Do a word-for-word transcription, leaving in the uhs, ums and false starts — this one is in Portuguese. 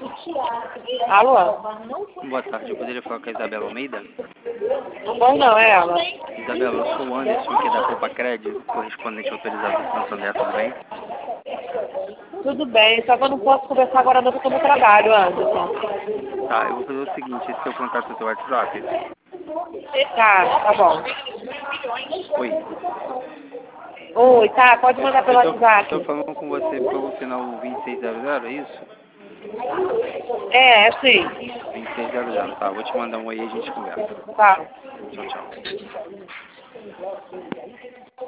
Alô? Boa tarde, eu poderia falar com a Isabela Almeida? Pois não, é ela. Isabela, eu sou o Anderson, aqui da Copa Crédito, correspondente autorizado do Santander, tudo bem? Tudo bem, só que eu não posso conversar agora não, porque eu tô no trabalho, Anderson. Tá, eu vou fazer o seguinte, esse é o contato do seu WhatsApp. Tá, tá bom. Oi. Oi, tá, pode mandar pelo Eu tô, WhatsApp. eu tô falando com você pelo final vinte e seis zero zero, é isso? É, é sim. vinte e seis zero zero, tá, vou te mandar um oi e a gente conversa. Tá. Tchau, tchau.